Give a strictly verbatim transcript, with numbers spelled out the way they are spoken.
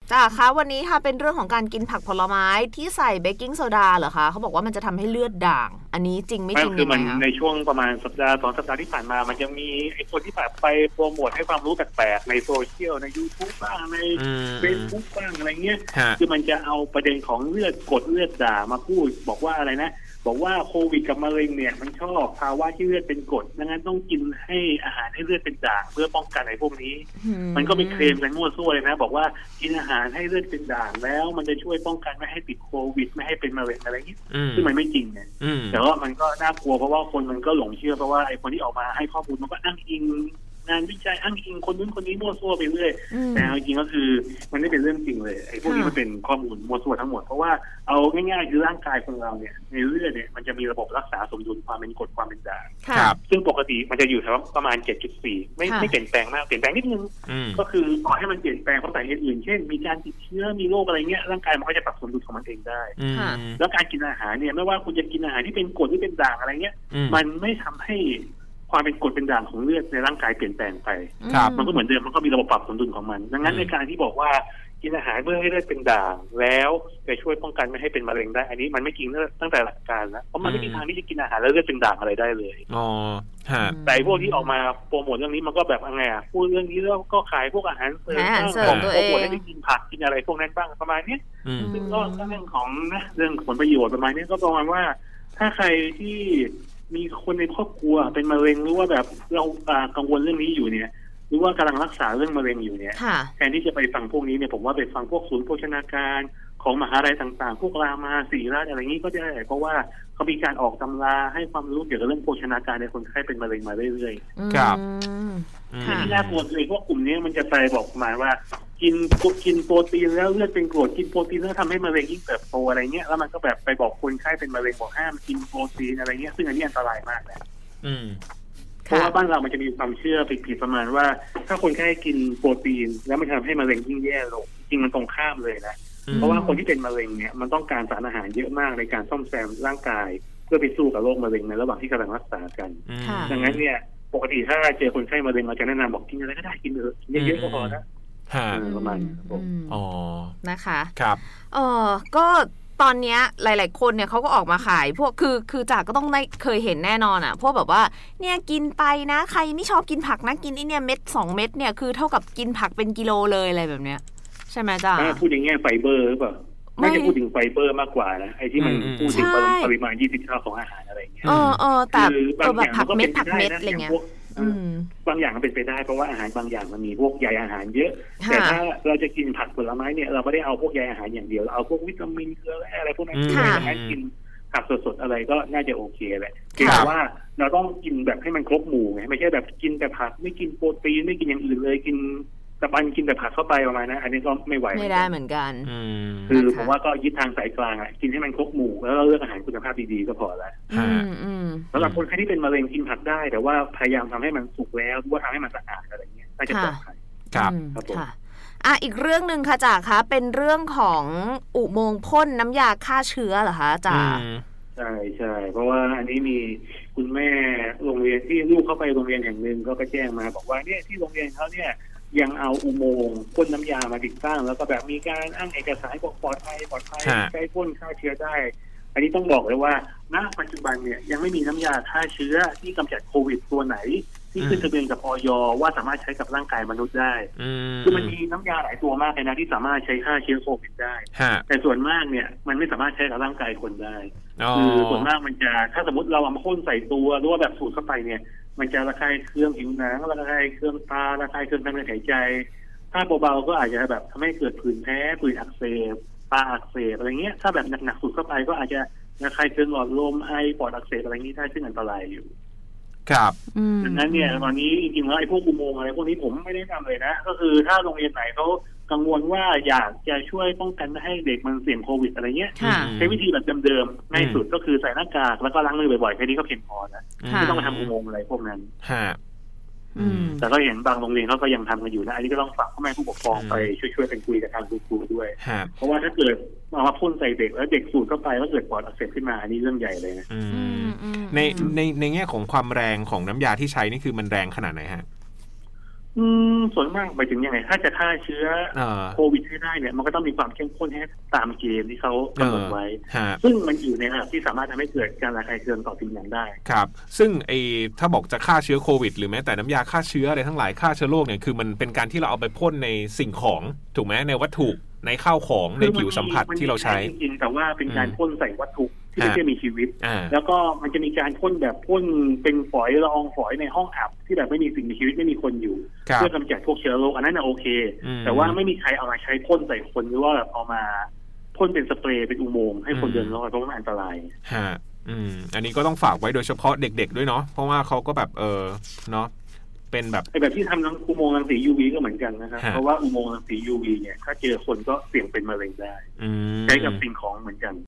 จ้าคะวันนี้ค่ะเป็นเรื่องของการกินผักผลไม้ที่ใส่เบกกิ้งโซดาเหรอคะเขาบอกว่ามันจะทำให้เลือดด่างอันนี้จริงไม่จริงยังไงคะในช่วงประมาณสัปดาห์สองสัปดาห์ที่ผ่านมามันจะมีไอ้คนที่แบบไปโปรโมทให้ความรู้แปลกๆในโซเชียลใน YouTube บ้างใน Facebook บ้างอะไรเงี้ยคือมันจะเอาประเด็นของเลือดกรดเลือดด่างมาพูดบอกว่าอะไรนะบอกว่าโควิดกับมะเร็งเนี่ยมันชอบภาวะที่เลือดเป็นกรดดังนั้นต้องกินให้อาหารให้เลือดเป็นด่างเพื่อป้องกันไอ้พวกนี้มันก็ไม่เคลมกันมั่วซั่วเลยนะบอกว่ากินอาหารให้เลือดเป็นด่างแล้วมันจะช่วยป้องกันไม่ให้ติดโควิดไม่ให้เป็นมะเร็งอะไรอย่างนี้ซึ่งมันไม่จริงเนี่ยแต่ว่ามันก็น่ากลัวเพราะว่าคนมันก็หลงเชื่อเพราะว่าไอ้คนที่ออกมาให้ข้อมูลมันก็อ้างอิงงานวิจัยอ้างอิงคนนู้นคนนี้มั่วซั่วไปเรื่อยแต่จริงก็คือมันไม่เป็นเรื่องจริงเลยไอ้พวกนี้มันเป็นข้อมูลมั่วซั่วทั้งหมดเพราะว่าเอาง่ายๆคือร่างกายของเราเนี่ยในเลือดเนี่ยมันจะมีระบบรักษาสมดุลความเป็นกรดความเป็นด่างซึ่งปกติมันจะอยู่แถวประมาณ เจ็ดจุดสี่ ไม่ไม่เปลี่ยนแปลงมากเปลี่ยนแปลงนิดนึงก็คือต่อให้มันเปลี่ยนแปลงเพราะสาเหตุอื่นเช่นมีการติดเชื้อมีโรคอะไรเงี้ยร่างกายมันก็จะปรับสมดุลของมันเองได้แล้วการกินอาหารเนี่ยไม่ว่าคุณจะกินอาหารที่เป็นกรดหรือเป็นด่างอะไรเงี้ยมันไม่ทำให้ความเป็นกรดเป็นด่างของเลือดในร่างกายเปลี่ยนแปลงไปมันก็เหมือนเดิมมันก็มีระบบปรับสมดุลของมันดังนั้นในการที่บอกว่ากินอาหารเพื่อให้เลือดเป็นด่างแล้วจะช่วยป้องกันไม่ให้เป็นมะเร็งได้อันนี้มันไม่จริงตั้งแต่หลักการแล้วเพราะมันไม่มีทางที่จะกินอาหารแล้วเลือดเป็นด่างอะไรได้เลยอ๋อฮะแต่พวกที่ออกมาโปรโมทเรื่องนี้มันก็แบบไงอ่ะพูดเรื่องนี้แล้วก็ขายพวกอาหารเสริมของโปรโมทให้ได้กินผักกินอะไรพวกนั้นบ้างประมาณนี้ซึ่งก็เรื่องของนะเรื่องผลประโยชน์ประมาณนี้ก็ประมาณว่าถ้าใครที่มีคนในครอบครัวเป็นมะเร็งหรือว่าแบบเรากังวลเรื่องนี้อยู่เนี่ยหรือว่ากำลังรักษาเรื่องมะเร็งอยู่เนี่ยแทนที่จะไปฟังพวกนี้เนี่ยผมว่าไปฟังพวกศูนย์โภชนาการของมหาวิทยาลัยต่างๆพวกรามาศิริราชอะไรนี้ก็ได้เพราะว่าเขามีการออกตำราให้ความรู้เกี่ยวกับเรื่องโภชนาการในคนไข้เป็นมะเร็งมาเรื่อยๆครับแต่ที่น่ากลัวคือพวกกลุ่มนี้มันจะไปบอกมาว่ากินกินโปรตีนแล้วเลือดเป็นกรดกินโปรตีนแล้วทำให้มะเร็งยิ่งเติบโตอะไรเงี้ยแล้วมันก็แบบไปบอกคนไข้เป็นมะเร็งบอกห้ามกินโปรตีนอะไรเงี้ยซึ่งอันนี้อันตรายมากเลยเพราะว่าบ้านเรามันจะมีความเชื่อผิดๆประมาณว่าถ้าคนไข้กินโปรตีนแล้วมันทำให้มะเร็งยิ่งแย่ลงจริงมันตรงข้ามเลยนะเพราะว่าคนที่เป็นมะเร็งเนี่ยมันต้องการสารอาหารเยอะมากในการซ่อมแซมร่างกายเพื่อไปสู้กับโรคมะเร็งในระหว่างที่กำลังรักษากันดังนั้นเนี่ยปกติถ้าเจอคนไข้มะเร็งเราจะแนะนำบอกกินอะไรก็ได้กินเยอะเยอะก็พอนะประมาณอ๋อนะคะครับเออก็ตอนนี้หลายๆคนเนี่ยเขาก็ออกมาขายพวกคือคือจากก็ต้องได้เคยเห็นแน่นอนอ่ะพวกแบบว่าเนี่ยกินไปนะใครไม่ชอบกินผักนะกินไอเนี่ยเม็ดสองเม็ดเนี่ยคือเท่ากับกินผักเป็นกิโลเลยอะไรแบบเนี้ยใช่ไหมจ๊ะพูดอย่างเงี้ยไฟเบอร์หรือเปล่าไม่ใช่พูดถึงไฟเบอร์มากกว่านะไอ้ที่มันพูดถึงปริมาณยี่สิบเท่าของอาหารอะไรเงี้ยเออเออแต่แบบผักเม็ดผักเม็ดอะไรเงี้ยบางอย่างมันเป็นไปได้เพราะว่าอาหารบางอย่างมันมีพวกใยอาหารเยอะแต่ถ้าเราจะกินผักผลไม้เนี่ยเราไม่ได้เอาพวกใยอาหารอย่างเดียวเราเอาพวกวิตามินเกลือแร่อะไรพวกนั้นที่เราให้กินผักสดๆอะไรก็น่าจะโอเคแหละแต่ว่าเราต้องกินแบบให้มันครบหมู่ไงไม่ใช่แบบกินแต่ผักไม่กินโปรตีนไม่กินอย่างอื่นเลยกินแต่บันกินแต่ผักเข้าไปประมาณนั้นอันนี้ก็ไม่ไหวไม่ได้เหมือนกันคือผมว่าก็ยึดทางสายกลางอ่ะกินให้มันครบหมู่แล้วเราเลือกอาหารคุณภาพดีๆก็พอแล้วสำหรับคนที่เป็นมะเร็งกินผักได้แต่ว่าพยายามทำให้มันสุกแล้วหรือว่าทำให้มันสะอาดอะไรเงี้ยน่าจะปลอดภัยครับครับผมอ่ะอีกเรื่องนึงค่ะจ่าคะเป็นเรื่องของอุโมงค์พ่นน้ำยาฆ่าเชื้อเหรอคะจ่าใช่ใช่เพราะว่าอันนี้มีคุณแม่โรงเรียนที่ลูกเข้าไปโรงเรียนแห่งหนึ่งก็ไปแจ้งมาบอกว่าเนี่ยที่โรงเรียนเขาเนี่ยยังเอาอุโมงค์พ่นน้ำยามาติดตั้งแล้วก็แบบมีการอ้างเอกสารบอกปลอดภัยปลอดภัยใช้พ่นฆ่าเชื้อได้อันนี้ต้องบอกเลยว่าณปัจจุบันเนี่ยยังไม่มีน้ำยาฆ่าเชื้อที่กำจัดโควิดตัวไหนที่ขึ้นทะเบียนกับอย.ว่าสามารถใช้กับร่างกายมนุษย์ได้คือมันมีน้ำยาหลายตัวมากเลยนะที่สามารถใช้ฆ่าเชื้อโควิดได้แต่ส่วนมากเนี่ยมันไม่สามารถใช้กับร่างกายคนได้คือส่วนมากมันจะถ้าสมมติเราเอามาพ่นใส่ตัวหรือว่าแบบสูดเข้าไปเนี่ยมันจะระคายเคืองผิวหนังระคายเคืองตาระคายเคืองทางเดินหายใจถ้าเบาๆก็อาจจะแบบทำให้เกิดผื่นแพ้ผื่นอักเสบตาอักเสบอะไรเงี้ยถ้าแบบหนักๆสูดเข้าไปก็อาจจะระคายเคืองหลอดลมไอปอดอักเสบอะไรนี้ได้ซึ่งอันตรายอยู่ครับดังนั้นเนี่ยตอนนี้จริงๆแล้วไอ้พวกอุโมงค์อะไรพวกนี้ผมไม่ได้ทำเลยนะก็คือถ้าโรงเรียนไหนเขากังวลว่าอยากจะช่วยป้องกันไม่ให้เด็กมันเสี่ยงโควิดอะไรเงี้ยใช้วิธีแบบเดิมๆง่ายสุดก็คือใส่หน้ากากแล้วก็ล้างมือบ่อยๆแค่นี้ก็เพียงพอนะไม่ต้องมาทำอุโมงค์อะไรพวกนั้นแต่ก็เห็นบางโรงเรียนเขาก็ยังทำกันอยู่นะอันนี้ก็ต้องฝากพ่อแม่ผู้ปกครองไปช่วยๆกันคุยกับทางครูๆด้วยเพราะว่าถ้าเกิดเอามาพ่นใส่เด็กแล้วเด็กสูดเข้าไปแล้วเกิดปอดอักเสบขึ้นมาอันนี้เรื่องใหญ่เลยนะในในในแง่ของความแรงของน้ำยาที่ใช้นี่คือมันแรงขนาดไหนฮะอืมส่วนมากหมายถึงยังไงถ้าจะฆ่าเชื้อโควิดให้ได้เนี่ยมันก็ต้องมีความเข้มข้นให้ตามเกณฑ์ที่เขากำหนดไว้ซึ่งมันอยู่ในระดับที่สามารถทำให้เกิดการระคายเคืองต่อผิวหนังได้ครับซึ่งไอ้ถ้าบอกจะฆ่าเชื้อโควิดหรือแม้แต่น้ำยาฆ่าเชื้ออะไรทั้งหลายฆ่าเชื้อโรคเนี่ยคือมันเป็นการที่เราเอาไปพ่นในสิ่งของถูกไหมในวัตถุในข้าวของในผิวสัมผัสที่เราใช้จริงๆแต่ว่าเป็นการพ่นใส่วัตถุที่ไม่ใช่มีชีวิตแล้วก็มันจะมีการพ่นแบบพ่นเป็นฝอยละอองฝอยในห้องอับที่แบบไม่มีสิ่งมีชีวิตไม่มีคนอยู่เพื่อกำจัดพวกเชื้อโรคอันนั้นน่ะโอเคแต่ว่าไม่มีใครเอามาใช้พ่นใส่คนหรือว่าแบบเอามาพ่นเป็นสเปรย์เป็นอุโมงค์ให้คนเดินรอดเพราะมันอันตรายฮะอืมอันนี้ก็ต้องฝากไว้โดยเฉพาะเด็กๆด้วยเนาะเพราะว่าเขาก็แบบเออเนาะเป็นแบบไอ้แบบที่ทำน้ำอุโมงค์รังสี ยู วี ก็เหมือนกันนะครับเพราะว่าอุโมงค์รังสี ยู วี เนี่ยถ้าเจอคนก็เสี่ยงเป็นมะเร็งได้ใช้กับสิ่งของเหมือนกัน